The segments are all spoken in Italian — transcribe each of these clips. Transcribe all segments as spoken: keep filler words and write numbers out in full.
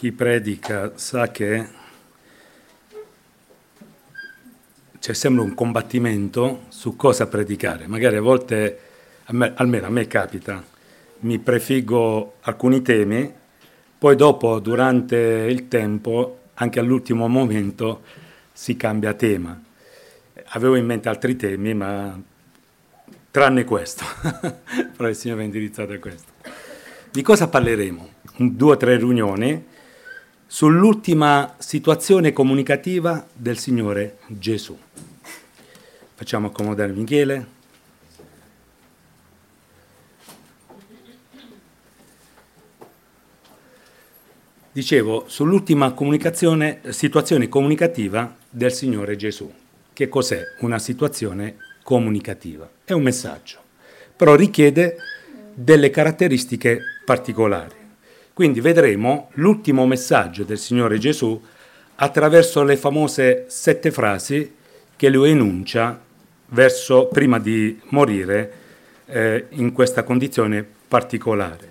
chi predica sa che c'è sempre un combattimento su cosa predicare. Magari a volte, a me, almeno a me capita, mi prefiggo alcuni temi, poi dopo, durante il tempo, anche all'ultimo momento, si cambia tema. Avevo in mente altri temi, ma tranne questo, però il Signore è indirizzato a questo. Di cosa parleremo? Due o tre riunioni sull'ultima situazione comunicativa del Signore Gesù. Facciamo accomodare Michele. Dicevo, sull'ultima comunicazione, situazione comunicativa del Signore Gesù. Che cos'è una situazione comunicativa? È un messaggio, però richiede delle caratteristiche particolari. Quindi vedremo l'ultimo messaggio del Signore Gesù attraverso le famose sette frasi che lui enuncia verso, prima di morire eh, in questa condizione particolare.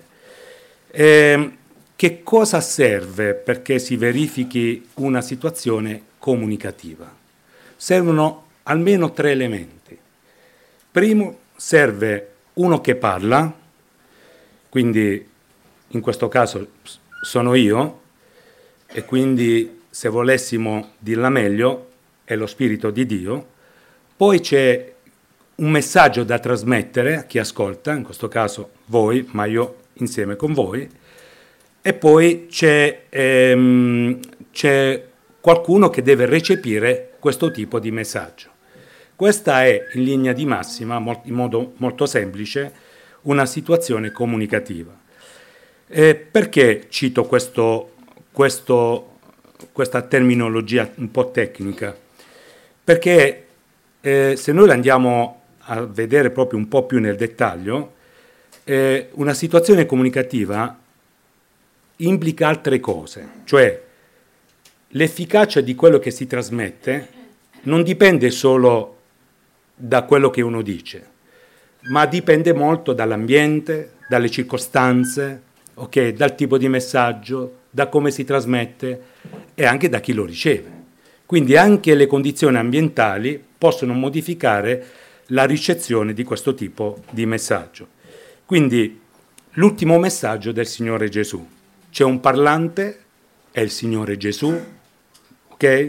E, che cosa serve perché si verifichi una situazione comunicativa? Servono almeno tre elementi. Primo, serve uno che parla, quindi in questo caso sono io, e quindi se volessimo dirla meglio è lo Spirito di Dio. Poi c'è un messaggio da trasmettere a chi ascolta, in questo caso voi, ma io insieme con voi, e poi c'è, ehm, c'è qualcuno che deve recepire questo tipo di messaggio. Questa è, in linea di massima, in modo molto semplice, una situazione comunicativa. Eh, perché cito questo, questo, questa terminologia un po' tecnica? Perché eh, se noi la andiamo a vedere proprio un po' più nel dettaglio, eh, una situazione comunicativa implica altre cose, cioè l'efficacia di quello che si trasmette non dipende solo da quello che uno dice, ma dipende molto dall'ambiente, dalle circostanze, okay, dal tipo di messaggio, da come si trasmette e anche da chi lo riceve. Quindi anche le condizioni ambientali possono modificare la ricezione di questo tipo di messaggio. Quindi l'ultimo messaggio del Signore Gesù. C'è un parlante, è il Signore Gesù, ok?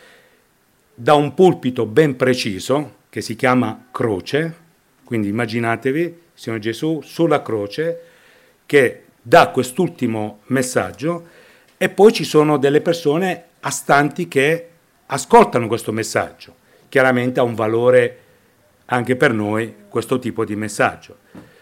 Da un pulpito ben preciso, che si chiama croce, quindi immaginatevi il Signore Gesù sulla croce, che dà quest'ultimo messaggio, e poi ci sono delle persone astanti che ascoltano questo messaggio. Chiaramente ha un valore anche per noi questo tipo di messaggio.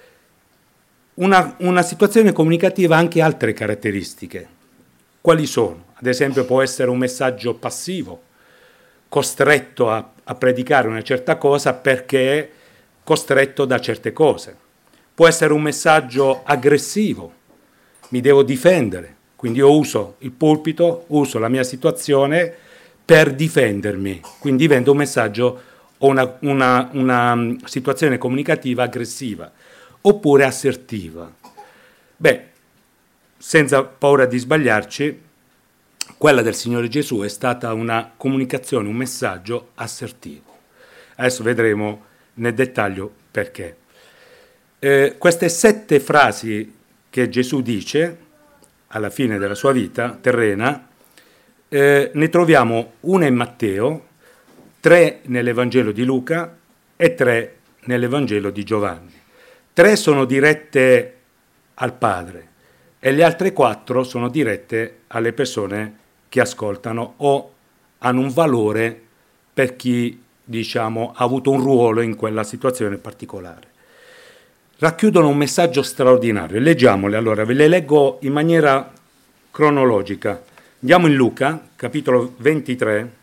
Una, una situazione comunicativa ha anche altre caratteristiche. Quali sono? Ad esempio può essere un messaggio passivo, costretto a, a predicare una certa cosa perché è costretto da certe cose. Può essere un messaggio aggressivo, mi devo difendere, quindi io uso il pulpito, uso la mia situazione per difendermi, quindi diventa un messaggio o una, una, una situazione comunicativa aggressiva. Oppure assertiva. Beh, senza paura di sbagliarci, quella del Signore Gesù è stata una comunicazione, un messaggio assertivo. Adesso vedremo nel dettaglio perché. Eh, queste sette frasi che Gesù dice alla fine della sua vita terrena, eh, ne troviamo una in Matteo, tre nell'Evangelo di Luca e tre nell'Evangelo di Giovanni. Tre sono dirette al Padre e le altre quattro sono dirette alle persone che ascoltano o hanno un valore per chi, diciamo, ha avuto un ruolo in quella situazione particolare. Racchiudono un messaggio straordinario. Leggiamole, allora, ve le leggo in maniera cronologica. Andiamo in Luca, capitolo ventitré.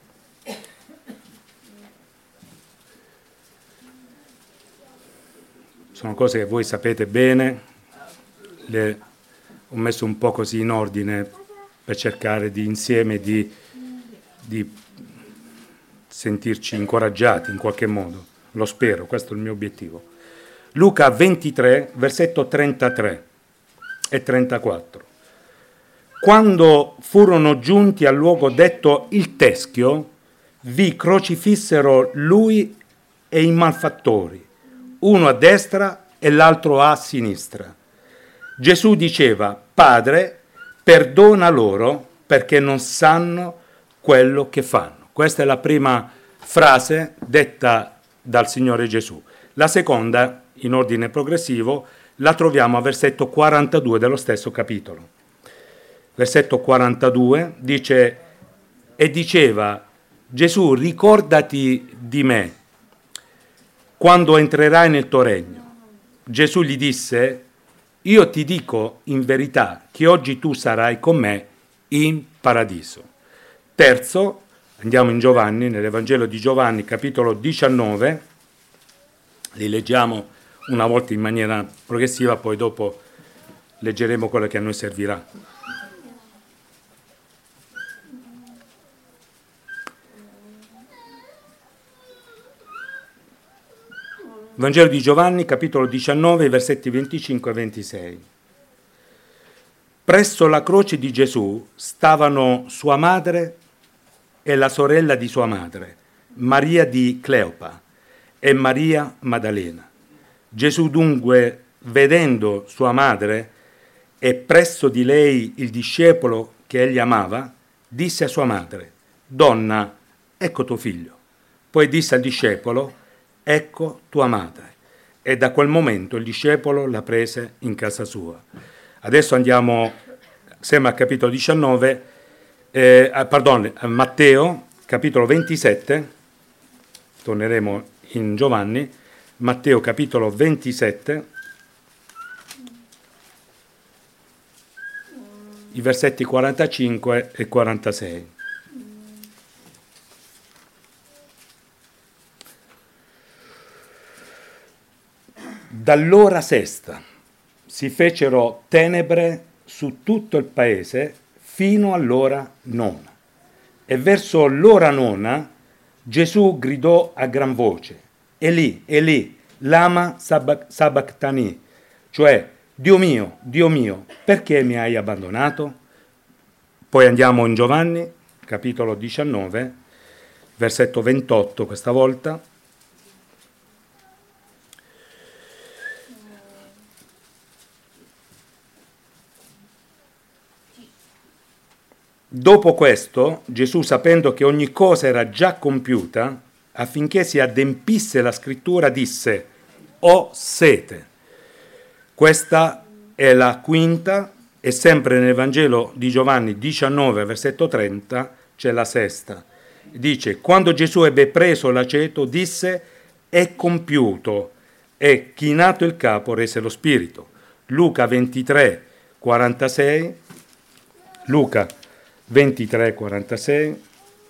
Sono cose che voi sapete bene, le ho messo un po' così in ordine per cercare di insieme di, di sentirci incoraggiati in qualche modo, lo spero, questo è il mio obiettivo. Luca ventitré, versetto trentatré e trentaquattro. quando furono giunti al luogo detto il Teschio, vi crocifissero lui e i malfattori, uno a destra e l'altro a sinistra. Gesù diceva: Padre, perdona loro perché non sanno quello che fanno. Questa è la prima frase detta dal Signore Gesù. La seconda, in ordine progressivo, la troviamo a versetto quarantadue dello stesso capitolo. Versetto quarantadue dice: e diceva Gesù, ricordati di me quando entrerai nel tuo regno. Gesù gli disse: io ti dico in verità che oggi tu sarai con me in paradiso. Terzo, andiamo in Giovanni, nell'Evangelo di Giovanni, capitolo diciannove, li leggiamo una volta in maniera progressiva, poi dopo leggeremo quello che a noi servirà. Vangelo di Giovanni, capitolo diciannove, versetti venticinque e ventisei. Presso la croce di Gesù stavano sua madre e la sorella di sua madre, Maria di Cleopa e Maria Maddalena. Gesù dunque, vedendo sua madre e presso di lei il discepolo che egli amava, disse a sua madre: Donna, ecco tuo figlio. Poi disse al discepolo: ecco tua madre. E da quel momento il discepolo la prese in casa sua. Adesso andiamo sempre al capitolo diciannove, eh, pardon, a Matteo, capitolo ventisette, torneremo in Giovanni, Matteo capitolo ventisette, i versetti quarantacinque e quarantasei. Dall'ora sesta si fecero tenebre su tutto il paese fino all'ora nona. E verso l'ora nona Gesù gridò a gran voce: Eli, Eli, lama sabachthani, cioè Dio mio, Dio mio, perché mi hai abbandonato? Poi andiamo in Giovanni, capitolo diciannove, versetto ventotto questa volta. Dopo questo, Gesù, sapendo che ogni cosa era già compiuta, affinché si adempisse la scrittura, disse: ho sete. Questa è la quinta, e sempre nel Vangelo di Giovanni diciannove, versetto trenta, c'è la sesta. Dice: quando Gesù ebbe preso l'aceto, disse: è compiuto, e chinato il capo rese lo spirito. Luca ventitré, quarantasei, Luca ventitré, quarantasei.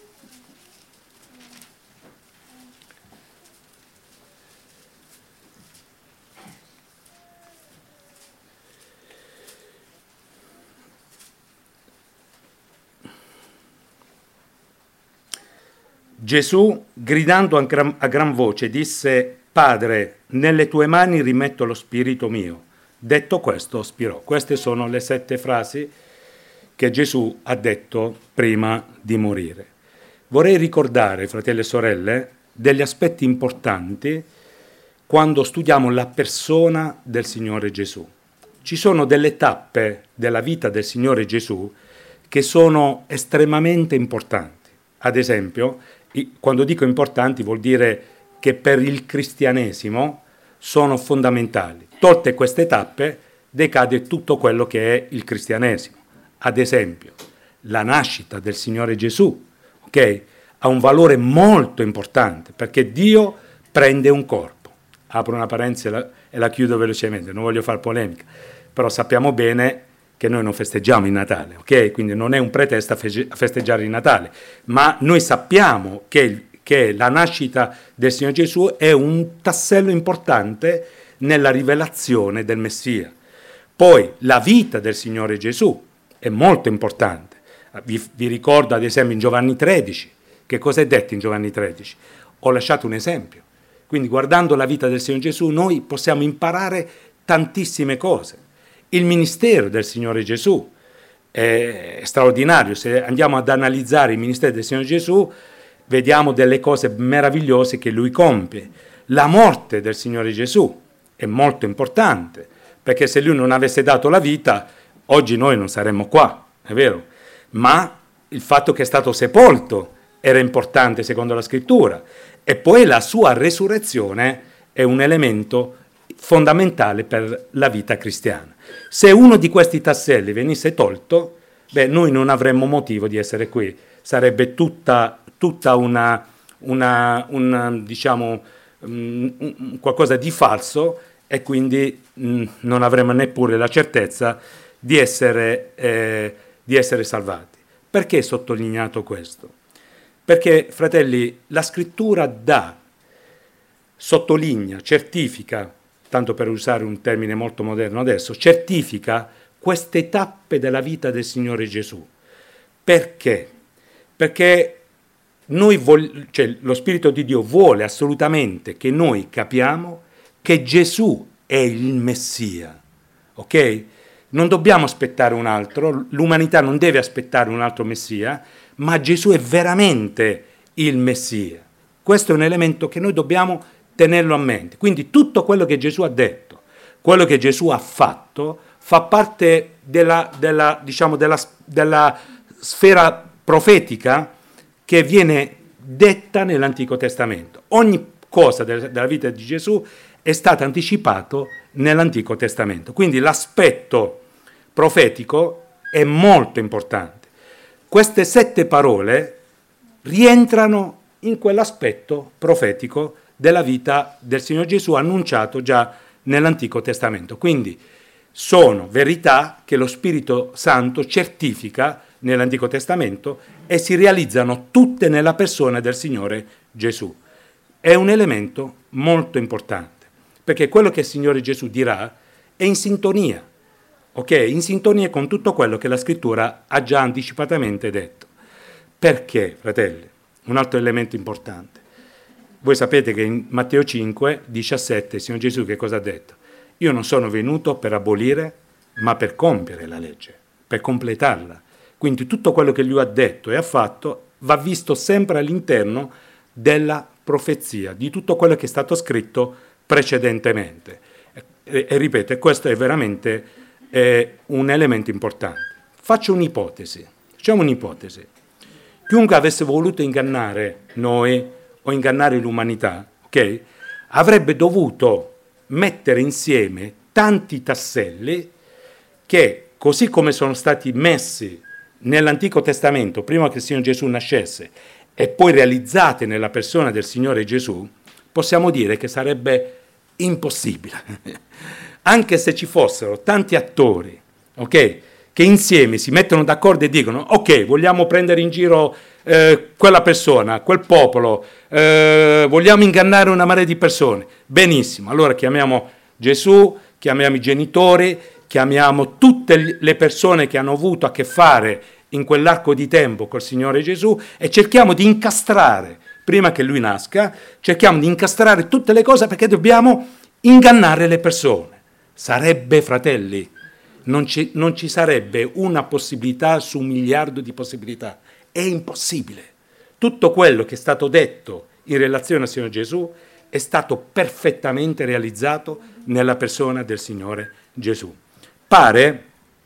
Gesù, gridando a gran, a gran voce, disse: Padre, nelle tue mani rimetto lo spirito mio. Detto questo, spirò. Queste sono le sette frasi che Gesù ha detto prima di morire. Vorrei ricordare, fratelli e sorelle, degli aspetti importanti quando studiamo la persona del Signore Gesù. Ci sono delle tappe della vita del Signore Gesù che sono estremamente importanti. Ad esempio, quando dico importanti vuol dire che per il cristianesimo sono fondamentali. Tolte queste tappe decade tutto quello che è il cristianesimo. Ad esempio, la nascita del Signore Gesù, ok, ha un valore molto importante perché Dio prende un corpo. Apro una parentesi e la, e la chiudo velocemente, non voglio fare polemica, però sappiamo bene che noi non festeggiamo il Natale, ok? Quindi non è un pretesto a festeggiare il Natale, ma noi sappiamo che, che la nascita del Signore Gesù è un tassello importante nella rivelazione del Messia. Poi la vita del Signore Gesù è molto importante. Vi, vi ricordo ad esempio in Giovanni tredici, che cosa è detto in Giovanni tredici? Ho lasciato un esempio. Quindi guardando la vita del Signore Gesù noi possiamo imparare tantissime cose. Il ministero del Signore Gesù, è straordinario. Se andiamo ad analizzare il ministero del Signore Gesù, vediamo delle cose meravigliose che Lui compie. La morte del Signore Gesù è molto importante, perché se Lui non avesse dato la vita, oggi noi non saremmo qua, è vero? Ma il fatto che è stato sepolto era importante secondo la Scrittura, e poi la sua resurrezione è un elemento fondamentale per la vita cristiana. Se uno di questi tasselli venisse tolto, beh, noi non avremmo motivo di essere qui, sarebbe tutta, tutta una, una, una, diciamo, um, qualcosa di falso, e quindi mh, non avremmo neppure la certezza di essere, eh, di essere salvati. Perché è sottolineato questo? Perché, fratelli, la Scrittura dà, sottolinea, certifica, tanto per usare un termine molto moderno adesso, certifica queste tappe della vita del Signore Gesù. Perché? Perché noi vog- cioè, lo Spirito di Dio vuole assolutamente che noi capiamo che Gesù è il Messia, ok? Non dobbiamo aspettare un altro, l'umanità non deve aspettare un altro Messia, ma Gesù è veramente il Messia. Questo è un elemento che noi dobbiamo tenerlo a mente. Quindi tutto quello che Gesù ha detto, quello che Gesù ha fatto, fa parte della, della, diciamo, della, della sfera profetica che viene detta nell'Antico Testamento. Ogni cosa del, della vita di Gesù è stata anticipato nell'Antico Testamento. Quindi l'aspetto profetico è molto importante. Queste sette parole rientrano in quell'aspetto profetico della vita del Signore Gesù annunciato già nell'Antico Testamento. Quindi sono verità che lo Spirito Santo certifica nell'Antico Testamento e si realizzano tutte nella persona del Signore Gesù. È un elemento molto importante, perché quello che il Signore Gesù dirà è in sintonia, ok? In sintonia con tutto quello che la Scrittura ha già anticipatamente detto. Perché, fratelli? Un altro elemento importante. Voi sapete che in Matteo cinque, diciassette, il Signore Gesù che cosa ha detto? Io non sono venuto per abolire, ma per compiere la legge, per completarla. Quindi tutto quello che Lui ha detto e ha fatto va visto sempre all'interno della profezia, di tutto quello che è stato scritto precedentemente. E, e ripeto, questo è veramente eh, un elemento importante. Faccio un'ipotesi, facciamo un'ipotesi. Chiunque avesse voluto ingannare noi o ingannare l'umanità, ok, avrebbe dovuto mettere insieme tanti tasselli che, così come sono stati messi nell'Antico Testamento prima che il Signore Gesù nascesse e poi realizzati nella persona del Signore Gesù, possiamo dire che sarebbe impossibile. Anche se ci fossero tanti attori, ok, che insieme si mettono d'accordo e dicono ok, vogliamo prendere in giro eh, quella persona, quel popolo, eh, vogliamo ingannare una marea di persone, benissimo, allora chiamiamo Gesù, chiamiamo i genitori, chiamiamo tutte le persone che hanno avuto a che fare in quell'arco di tempo col Signore Gesù e cerchiamo di incastrare, prima che Lui nasca, cerchiamo di incastrare tutte le cose perché dobbiamo ingannare le persone. Sarebbe, fratelli, non ci, non ci sarebbe una possibilità su un miliardo di possibilità. È impossibile. Tutto quello che è stato detto in relazione al Signore Gesù è stato perfettamente realizzato nella persona del Signore Gesù. Pare,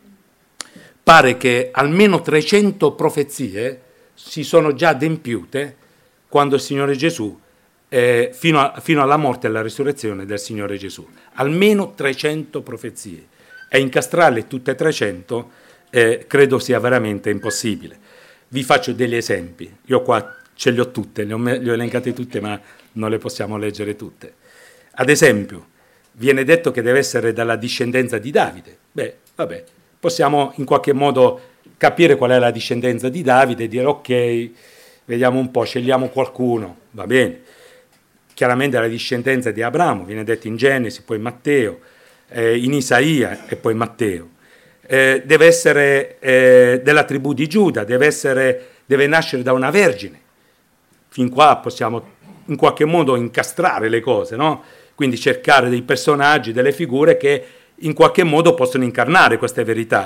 pare che almeno trecento profezie si sono già adempiute quando il Signore Gesù, eh, fino, a, fino alla morte e alla risurrezione del Signore Gesù. Almeno trecento profezie. E incastrarle tutte e trecento eh, credo sia veramente impossibile. Vi faccio degli esempi. Io qua ce le ho tutte, le ho, le ho elencate tutte, ma non le possiamo leggere tutte. Ad esempio, viene detto che deve essere dalla discendenza di Davide. Beh, vabbè, possiamo in qualche modo capire qual è la discendenza di Davide e dire ok, vediamo un po', scegliamo qualcuno, va bene. Chiaramente la discendenza di Abramo, viene detto in Genesi, poi Matteo, eh, in Isaia e poi Matteo. Eh, deve essere eh, della tribù di Giuda, deve, essere, deve nascere da una vergine. Fin qua possiamo in qualche modo incastrare le cose, no? Quindi cercare dei personaggi, delle figure che in qualche modo possono incarnare queste verità.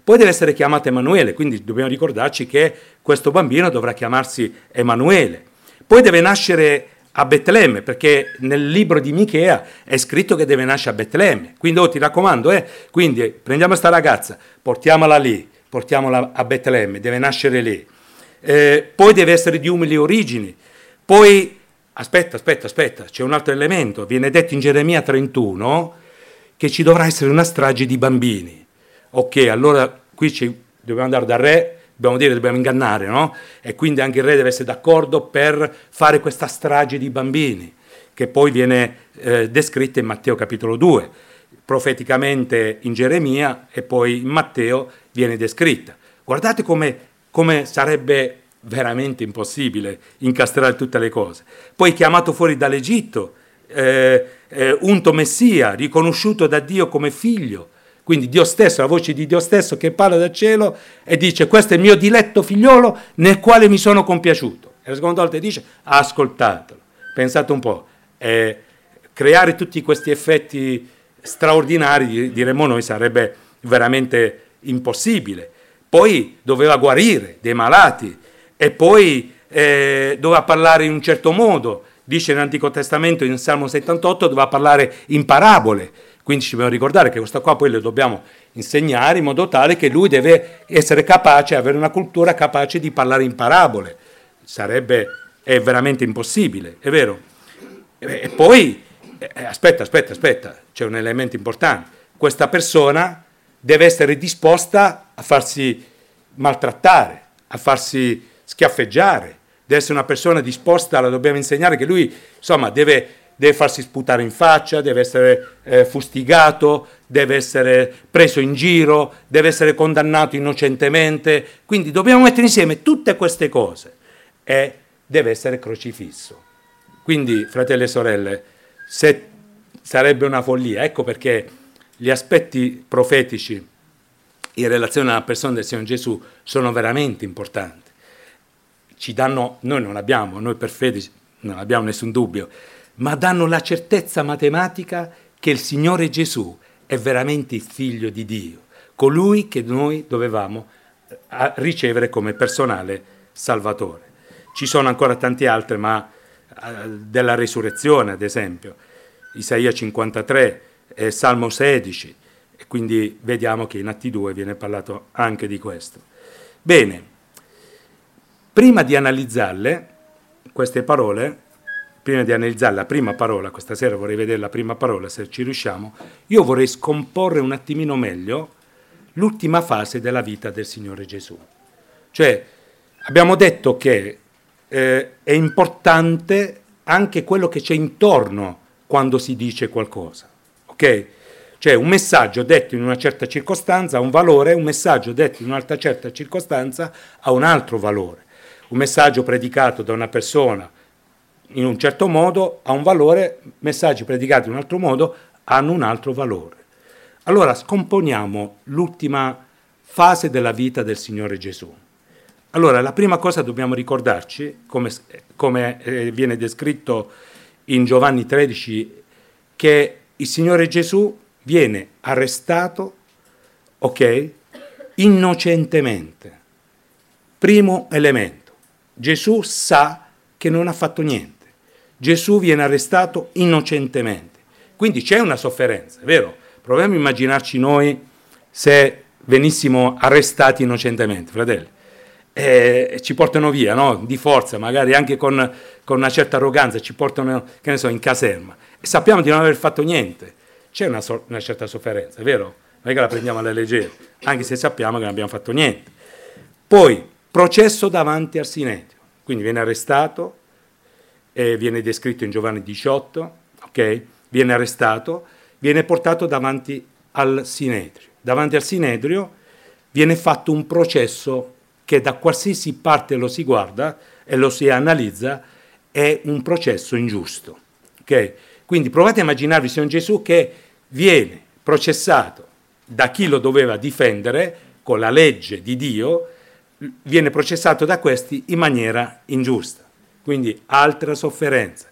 Poi deve essere chiamato Emanuele, quindi dobbiamo ricordarci che questo bambino dovrà chiamarsi Emanuele. Poi deve nascere a Betlemme, perché nel libro di Michea è scritto che deve nascere a Betlemme. Quindi oh, ti raccomando, eh, quindi prendiamo questa ragazza, portiamola lì, portiamola a Betlemme, deve nascere lì. Eh, poi deve essere di umili origini. Poi, aspetta, aspetta, aspetta, c'è un altro elemento, viene detto in Geremia trentuno che ci dovrà essere una strage di bambini. Ok, allora qui ci dobbiamo andare dal re, dobbiamo dire, dobbiamo ingannare, no? E quindi anche il re deve essere d'accordo per fare questa strage di bambini, che poi viene eh, descritta in Matteo capitolo due, profeticamente in Geremia e poi in Matteo viene descritta. Guardate come, come sarebbe veramente impossibile incastrare tutte le cose. Poi chiamato fuori dall'Egitto, eh, eh, unto Messia, riconosciuto da Dio come figlio. Quindi Dio stesso, la voce di Dio stesso che parla dal cielo e dice: questo è il mio diletto figliolo nel quale mi sono compiaciuto. E la seconda volta dice: ascoltatelo. Pensate un po', eh, creare tutti questi effetti straordinari, diremmo noi, sarebbe veramente impossibile. Poi doveva guarire dei malati e poi eh, doveva parlare in un certo modo. Dice nell'Antico Testamento, in Salmo settantotto, doveva parlare in parabole. Quindi ci dobbiamo ricordare che questa qua poi le dobbiamo insegnare in modo tale che lui deve essere capace, avere una cultura capace di parlare in parabole. Sarebbe, è veramente impossibile, è vero? E poi, eh, aspetta, aspetta, aspetta, c'è un elemento importante. Questa persona deve essere disposta a farsi maltrattare, a farsi schiaffeggiare, deve essere una persona disposta, la dobbiamo insegnare che lui, insomma, deve... deve farsi sputare in faccia, deve essere eh, fustigato, deve essere preso in giro, deve essere condannato innocentemente. Quindi dobbiamo mettere insieme tutte queste cose e deve essere crocifisso. Quindi, fratelli e sorelle, se sarebbe una follia, ecco perché gli aspetti profetici in relazione alla persona del Signore Gesù sono veramente importanti. Ci danno, noi non abbiamo, noi per fede non abbiamo nessun dubbio, ma danno la certezza matematica che il Signore Gesù è veramente il Figlio di Dio, colui che noi dovevamo ricevere come personale Salvatore. Ci sono ancora tanti altri, ma della resurrezione, ad esempio, Isaia cinquantatré, eh, Salmo sedici, e quindi vediamo che in Atti due viene parlato anche di questo. Bene, prima di analizzarle, queste parole, prima di analizzare la prima parola, questa sera vorrei vedere la prima parola, se ci riusciamo, io vorrei scomporre un attimino meglio l'ultima fase della vita del Signore Gesù. Cioè, abbiamo detto che eh, è importante anche quello che c'è intorno quando si dice qualcosa, ok? Cioè, un messaggio detto in una certa circostanza ha un valore, un messaggio detto in un'altra certa circostanza ha un altro valore. Un messaggio predicato da una persona in un certo modo ha un valore, messaggi predicati in un altro modo hanno un altro valore. Allora scomponiamo l'ultima fase della vita del Signore Gesù. Allora la prima cosa dobbiamo ricordarci, come, come eh, viene descritto in Giovanni tredici, che il Signore Gesù viene arrestato, ok, innocentemente. Primo elemento, Gesù sa che non ha fatto niente. Gesù viene arrestato innocentemente, quindi c'è una sofferenza, è vero? Proviamo a immaginarci noi se venissimo arrestati innocentemente, fratelli, e ci portano via, no? Di forza, magari anche con, con una certa arroganza, ci portano, che ne so, in caserma, e sappiamo di non aver fatto niente. C'è una, so- una certa sofferenza, è vero? Non è che la prendiamo alla leggera, anche se sappiamo che non abbiamo fatto niente. Poi, processo davanti al Sinedrio, quindi viene arrestato, eh, viene descritto in Giovanni diciotto, ok? Viene arrestato, viene portato davanti al Sinedrio. Davanti al Sinedrio viene fatto un processo che da qualsiasi parte lo si guarda e lo si analizza, è un processo ingiusto, ok? Quindi provate a immaginarvi il Signore Gesù che viene processato da chi lo doveva difendere con la legge di Dio, viene processato da questi in maniera ingiusta. Quindi altra sofferenza,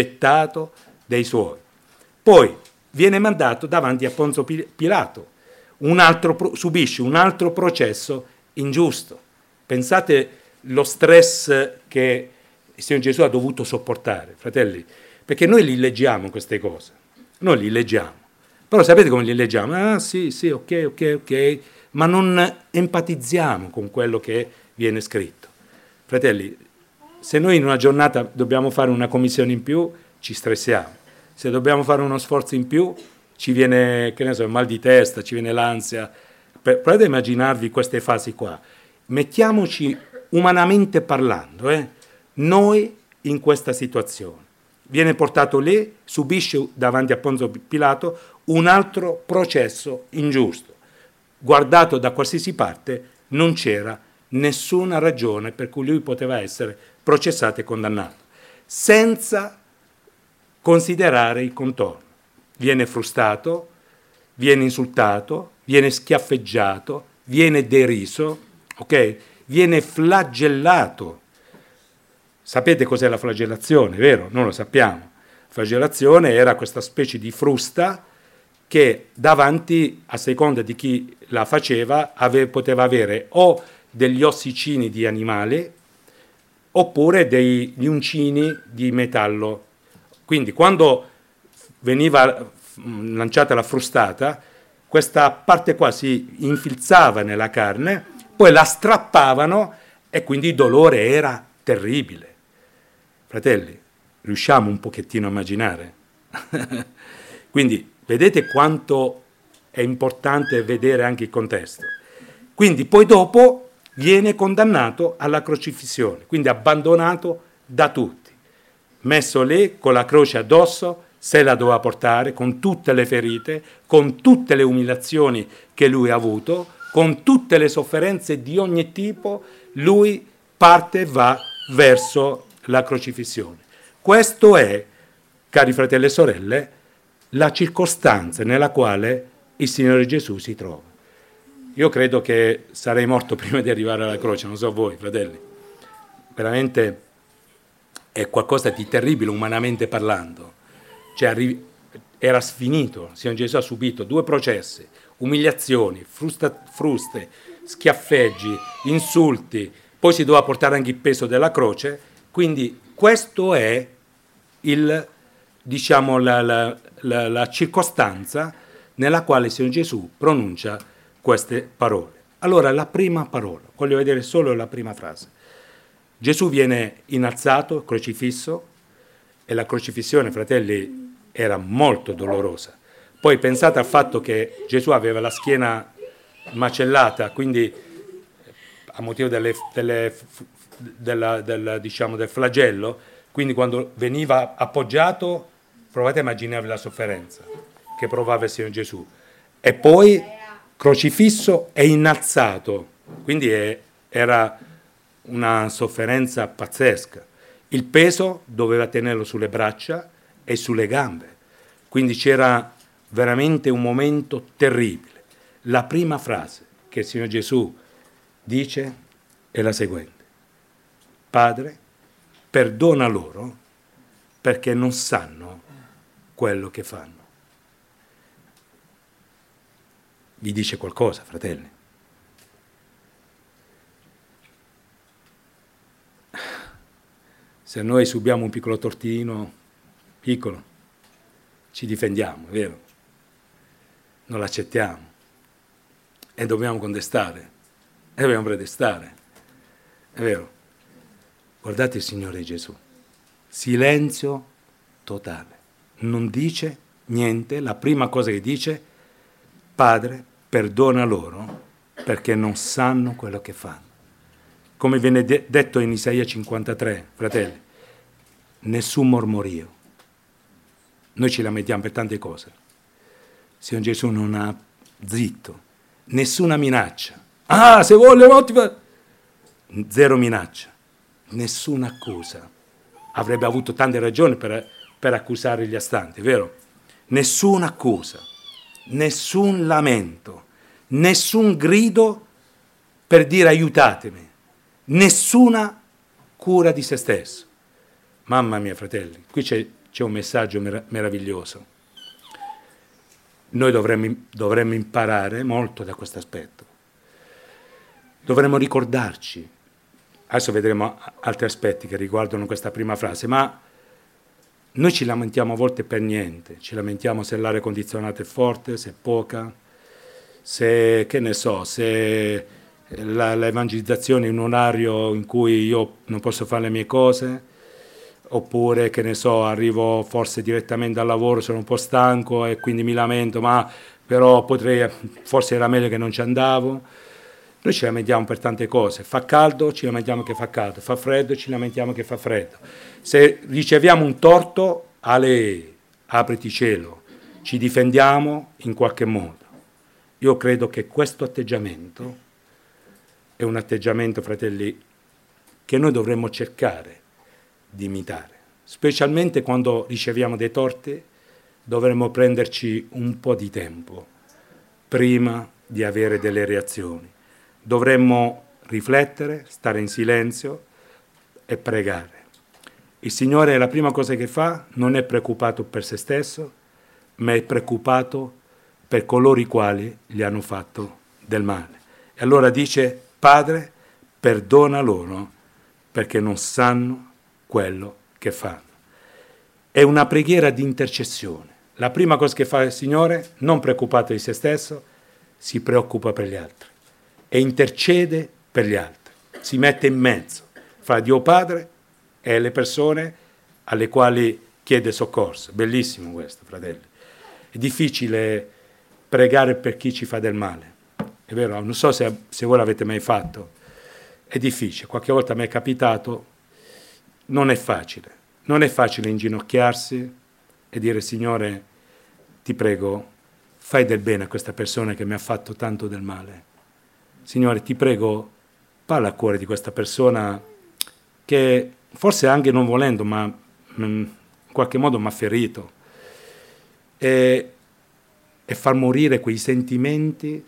rigettato dai suoi. Poi viene mandato davanti a Ponzio Pilato, un altro, subisce un altro processo ingiusto. Pensate lo stress che il Signore Gesù ha dovuto sopportare, fratelli, perché noi li leggiamo queste cose, noi li leggiamo, però sapete come li leggiamo? Ah sì, sì, ok, ok, ok, ma non empatizziamo con quello che viene scritto. Fratelli, se noi in una giornata dobbiamo fare una commissione in più, ci stressiamo. Se dobbiamo fare uno sforzo in più, ci viene, che ne so, il mal di testa, ci viene l'ansia. Provate a immaginarvi queste fasi qua. Mettiamoci umanamente parlando, eh, noi in questa situazione. Viene portato lì, subisce davanti a Ponzio Pilato un altro processo ingiusto. Guardato da qualsiasi parte, non c'era nessuna ragione per cui lui poteva essere processato e condannato, senza considerare i contorni. Viene frustato, viene insultato, viene schiaffeggiato, viene deriso, ok? Viene flagellato. Sapete cos'è la flagellazione, vero? Non lo sappiamo. La flagellazione era questa specie di frusta che davanti, a seconda di chi la faceva, ave, poteva avere o degli ossicini di animale oppure degli uncini di metallo. Quindi quando veniva lanciata la frustata, questa parte qua si infilzava nella carne, poi la strappavano e quindi il dolore era terribile. Fratelli, riusciamo un pochettino a immaginare? Quindi vedete quanto è importante vedere anche il contesto. Quindi poi dopo viene condannato alla crocifissione, quindi abbandonato da tutti, messo lì con la croce addosso, se la doveva portare, con tutte le ferite, con tutte le umiliazioni che lui ha avuto, con tutte le sofferenze di ogni tipo, lui parte e va verso la crocifissione. Questo è, cari fratelli e sorelle, la circostanza nella quale il Signore Gesù si trova. Io credo che sarei morto prima di arrivare alla croce, non so voi, fratelli. Veramente è qualcosa di terribile umanamente parlando. Cioè, era sfinito, il Signore Gesù ha subito due processi, umiliazioni, frusta, fruste, schiaffeggi, insulti, poi si doveva portare anche il peso della croce, quindi questo è il, diciamo, la, la, la, la circostanza nella quale il Signore Gesù pronuncia queste parole. Allora, la prima parola, voglio vedere solo la prima frase. Gesù viene innalzato, crocifisso, e la crocifissione, fratelli, era molto dolorosa. Poi pensate al fatto che Gesù aveva la schiena macellata, quindi a motivo delle, delle, della, della, diciamo, del flagello, quindi quando veniva appoggiato, provate a immaginare la sofferenza che provava il Signore Gesù. E poi crocifisso e innalzato, quindi è, era una sofferenza pazzesca. Il peso doveva tenerlo sulle braccia e sulle gambe, quindi c'era veramente un momento terribile. La prima frase che il Signore Gesù dice è la seguente: Padre, perdona loro perché non sanno quello che fanno. Vi dice qualcosa, fratelli? Se noi subiamo un piccolo tortino, piccolo, ci difendiamo, è vero? Non l'accettiamo e dobbiamo contestare e dobbiamo protestare, è vero? Guardate il Signore Gesù, silenzio totale, non dice niente, la prima cosa che dice: Padre, perdona loro perché non sanno quello che fanno. Come viene de- detto in Isaia cinquantatré, fratelli, nessun mormorio. Noi ci lamentiamo per tante cose. Il Signore Gesù non ha zitto, nessuna minaccia. Ah, se vuole motiva. Zero minaccia, nessuna accusa. Avrebbe avuto tante ragioni per, per accusare gli astanti, vero? Nessuna accusa, nessun lamento, nessun grido per dire aiutatemi. Nessuna cura di se stesso. Mamma mia, fratelli, qui c'è, c'è un messaggio mer- meraviglioso. Noi dovremmo, dovremmo imparare molto da questo aspetto. Dovremmo ricordarci. Adesso vedremo altri aspetti che riguardano questa prima frase, ma noi ci lamentiamo a volte per niente. Ci lamentiamo se l'aria condizionata è forte, se è poca, se, che ne so, se la, l'evangelizzazione è in un orario in cui io non posso fare le mie cose, oppure, che ne so, arrivo forse direttamente al lavoro, sono un po' stanco e quindi mi lamento, ma però potrei, forse era meglio che non ci andavo. Noi ci lamentiamo per tante cose, fa caldo, ci lamentiamo che fa caldo, fa freddo, ci lamentiamo che fa freddo. Se riceviamo un torto, ale, apriti cielo, ci difendiamo in qualche modo. Io credo che questo atteggiamento è un atteggiamento, fratelli, che noi dovremmo cercare di imitare, specialmente quando riceviamo dei torti, dovremmo prenderci un po' di tempo prima di avere delle reazioni. Dovremmo riflettere, stare in silenzio e pregare. Il Signore, la prima cosa che fa, non è preoccupato per se stesso, ma è preoccupato per coloro i quali gli hanno fatto del male. E allora dice: Padre, perdona loro perché non sanno quello che fanno. È una preghiera di intercessione. La prima cosa che fa il Signore, non preoccupato di se stesso, si preoccupa per gli altri e intercede per gli altri. Si mette in mezzo fra Dio Padre e le persone alle quali chiede soccorso. Bellissimo questo, fratelli. È difficile pregare per chi ci fa del male. È vero, non so se, se voi l'avete mai fatto. È difficile. Qualche volta mi è capitato. Non è facile. Non è facile inginocchiarsi e dire: Signore, ti prego, fai del bene a questa persona che mi ha fatto tanto del male. Signore, ti prego, parla al cuore di questa persona che forse anche non volendo, ma in qualche modo mi ha ferito. E, e far morire quei sentimenti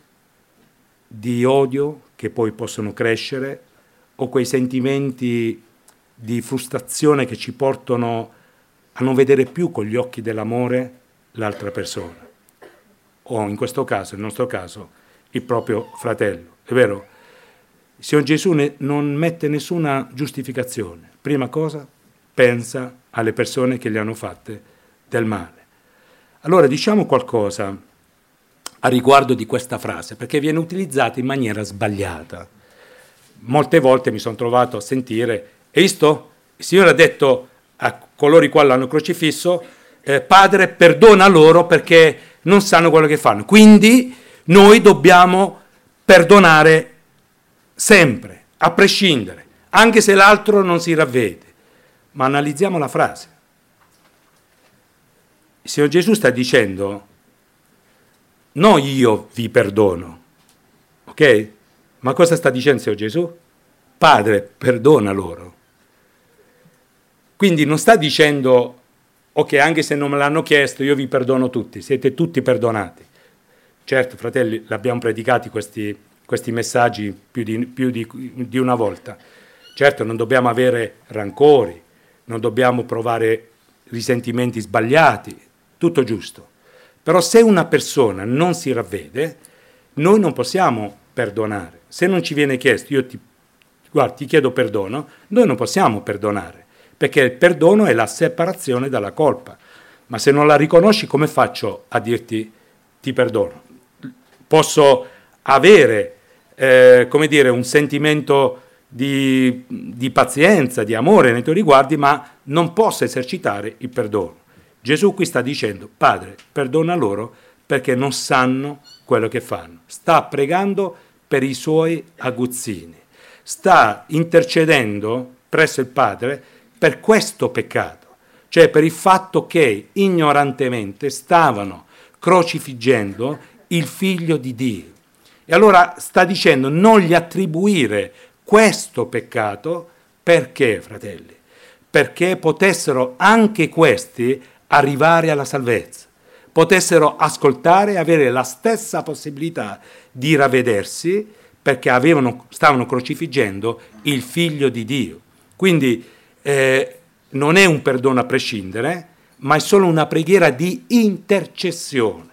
di odio che poi possono crescere, o quei sentimenti di frustrazione che ci portano a non vedere più con gli occhi dell'amore l'altra persona, o in questo caso, nel nostro caso, il proprio fratello. È vero? Il Signor Gesù ne, non mette nessuna giustificazione. Prima cosa, pensa alle persone che gli hanno fatte del male. Allora diciamo qualcosa a riguardo di questa frase, perché viene utilizzata in maniera sbagliata. Molte volte mi sono trovato a sentire: hai visto? Il Signore ha detto a coloro i quali l'hanno crocifisso: eh, Padre, perdona loro perché non sanno quello che fanno. Quindi noi dobbiamo perdonare sempre, a prescindere, anche se l'altro non si ravvede. Ma analizziamo la frase. Il Signor Gesù sta dicendo: no, io vi perdono, ok? Ma cosa sta dicendo il Signor Gesù? Padre, perdona loro. Quindi non sta dicendo: ok, anche se non me l'hanno chiesto, io vi perdono tutti, siete tutti perdonati. Certo, fratelli, l'abbiamo predicati questi, questi messaggi più, di, più di, di una volta. Certo, non dobbiamo avere rancori, non dobbiamo provare risentimenti sbagliati, tutto giusto. Però se una persona non si ravvede, noi non possiamo perdonare. Se non ci viene chiesto, io ti, guarda, ti chiedo perdono, noi non possiamo perdonare, perché il perdono è la separazione dalla colpa. Ma se non la riconosci, come faccio a dirti ti perdono? Posso avere, eh, come dire, un sentimento di, di pazienza, di amore nei tuoi riguardi, ma non posso esercitare il perdono. Gesù qui sta dicendo: Padre, perdona loro perché non sanno quello che fanno. Sta pregando per i suoi aguzzini. Sta intercedendo presso il Padre per questo peccato, cioè per il fatto che ignorantemente stavano crocifiggendo il Figlio di Dio. E allora sta dicendo: non gli attribuire questo peccato. Perché, fratelli? Perché potessero anche questi arrivare alla salvezza, potessero ascoltare e avere la stessa possibilità di ravvedersi, perché avevano, stavano crocifiggendo il Figlio di Dio. Quindi eh, non è un perdono a prescindere, ma è solo una preghiera di intercessione.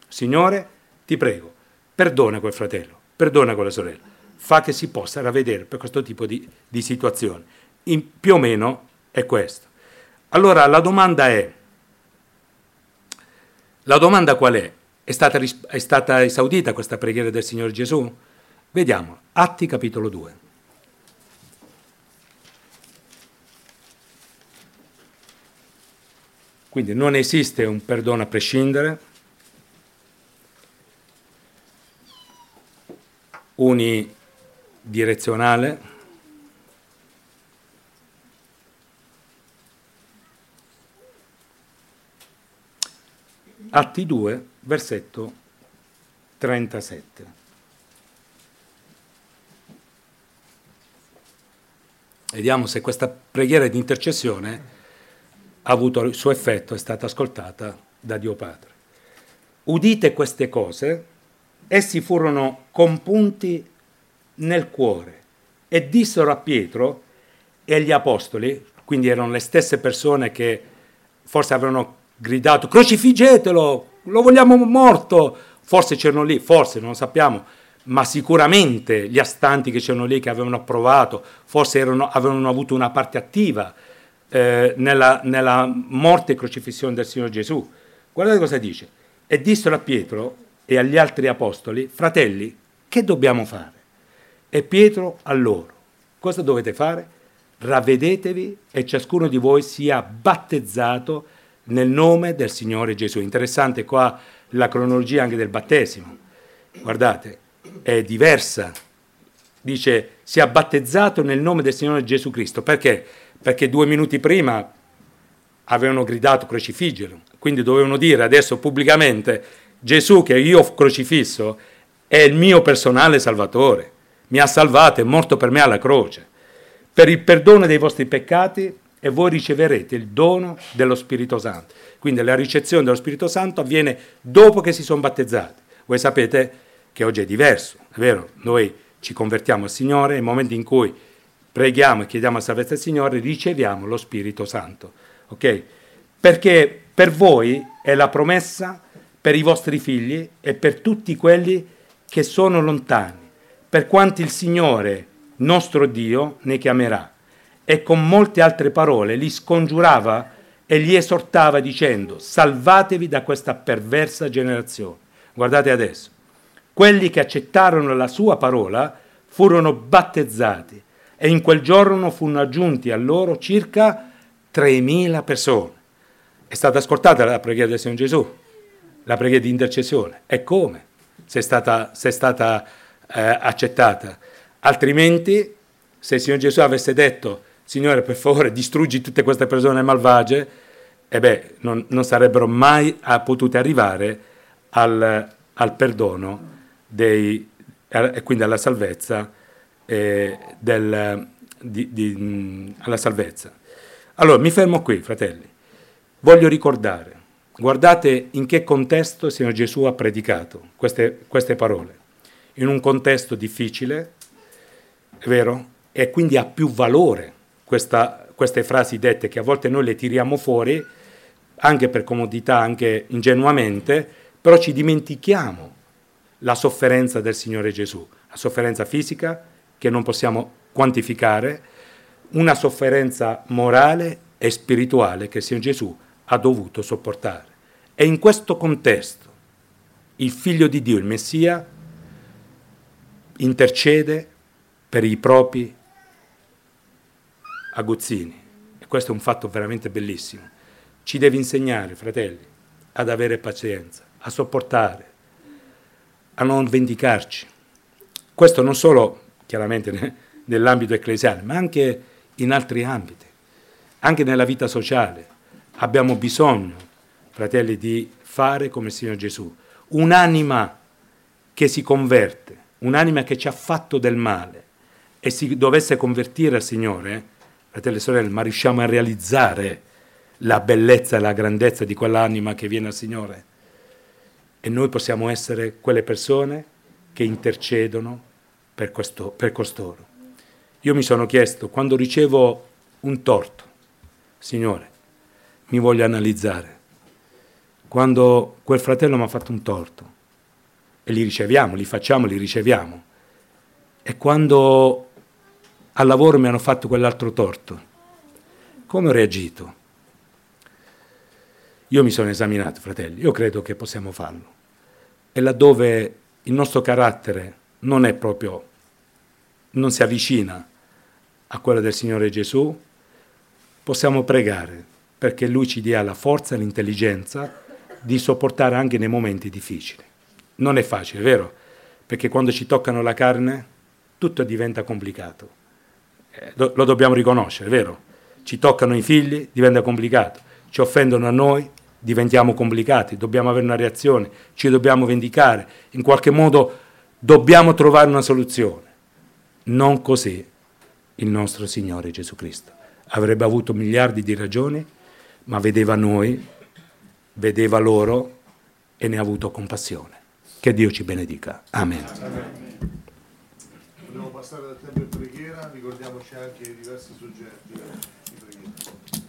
Signore, ti prego, perdona quel fratello, perdona quella sorella, fa che si possa ravvedere per questo tipo di, di situazione. In, più o meno è questo. Allora la domanda è, la domanda qual è? È stata, è stata esaudita questa preghiera del Signore Gesù? Vediamo, Atti capitolo due. Quindi non esiste un perdono a prescindere, unidirezionale, Atti due, versetto trentasette. Vediamo se questa preghiera di intercessione ha avuto il suo effetto, è stata ascoltata da Dio Padre. Udite queste cose, essi furono compunti nel cuore e dissero a Pietro e agli apostoli, quindi erano le stesse persone che forse avevano gridato crocifiggetelo, lo vogliamo morto, forse c'erano lì, forse non lo sappiamo, ma sicuramente gli astanti che c'erano lì che avevano approvato, forse erano, avevano avuto una parte attiva eh, nella, nella morte e crocifissione del Signore Gesù. Guardate cosa dice, e dissero a Pietro e agli altri apostoli, fratelli, che dobbiamo fare? E Pietro a loro, cosa dovete fare? Ravvedetevi e ciascuno di voi sia battezzato nel nome del Signore Gesù. Interessante qua la cronologia anche del battesimo. Guardate, è diversa. Dice, sia battezzato nel nome del Signore Gesù Cristo. Perché? Perché due minuti prima avevano gridato crocifiggelo. Quindi dovevano dire adesso pubblicamente, Gesù che io ho crocifisso è il mio personale salvatore. Mi ha salvato, è morto per me alla croce. Per il perdono dei vostri peccati e voi riceverete il dono dello Spirito Santo. Quindi la ricezione dello Spirito Santo avviene dopo che si sono battezzati. Voi sapete che oggi è diverso, è vero? Noi ci convertiamo al Signore, nel momento in cui preghiamo e chiediamo la salvezza del Signore, riceviamo lo Spirito Santo. Ok? Perché per voi è la promessa, per i vostri figli e per tutti quelli che sono lontani, per quanti il Signore, nostro Dio, ne chiamerà. E con molte altre parole li scongiurava e li esortava dicendo, salvatevi da questa perversa generazione. Guardate adesso, quelli che accettarono la sua parola furono battezzati e in quel giorno furono aggiunti a loro circa tremila persone. È stata ascoltata la preghiera del Signore Gesù, la preghiera di intercessione. E come? Se è stata, se è stata eh, accettata. Altrimenti, se il Signore Gesù avesse detto, Signore, per favore, distruggi tutte queste persone malvagie, e beh, non, non sarebbero mai potute arrivare al, al perdono dei, e quindi alla salvezza, eh, del, di, di, mh, alla salvezza. Allora, mi fermo qui, fratelli. Voglio ricordare, guardate in che contesto il Signore Gesù ha predicato queste, queste parole. In un contesto difficile, è vero? E quindi ha più valore Questa, queste frasi dette che a volte noi le tiriamo fuori anche per comodità, anche ingenuamente, però ci dimentichiamo la sofferenza del Signore Gesù, la sofferenza fisica che non possiamo quantificare, una sofferenza morale e spirituale che il Signore Gesù ha dovuto sopportare. E in questo contesto il Figlio di Dio, il Messia, intercede per i propri aguzzini. E questo è un fatto veramente bellissimo. Ci deve insegnare, fratelli, ad avere pazienza, a sopportare, a non vendicarci. Questo non solo, chiaramente, nell'ambito ecclesiale, ma anche in altri ambiti, anche nella vita sociale. Abbiamo bisogno, fratelli, di fare come il Signore Gesù. Un'anima che si converte, un'anima che ci ha fatto del male e si dovesse convertire al Signore, fratelli e sorelle, ma riusciamo a realizzare la bellezza e la grandezza di quell'anima che viene al Signore? E noi possiamo essere quelle persone che intercedono per, questo, per costoro. Io mi sono chiesto, quando ricevo un torto, Signore, mi voglio analizzare, quando quel fratello mi ha fatto un torto, e li riceviamo, li facciamo, li riceviamo, e quando al lavoro mi hanno fatto quell'altro torto, come ho reagito? Io mi sono esaminato, fratelli, io credo che possiamo farlo. E laddove il nostro carattere non è proprio, non si avvicina a quello del Signore Gesù, possiamo pregare perché Lui ci dia la forza e l'intelligenza di sopportare anche nei momenti difficili. Non è facile, vero? Perché quando ci toccano la carne tutto diventa complicato. Eh, lo, lo dobbiamo riconoscere, vero? Ci toccano i figli, diventa complicato. Ci offendono a noi, diventiamo complicati. Dobbiamo avere una reazione, ci dobbiamo vendicare. In qualche modo dobbiamo trovare una soluzione. Non così il nostro Signore Gesù Cristo. Avrebbe avuto miliardi di ragioni, ma vedeva noi, vedeva loro e ne ha avuto compassione. Che Dio ci benedica. Amen. Amen. Dobbiamo passare dal tempo in preghiera, ricordiamoci anche i diversi soggetti di preghiera.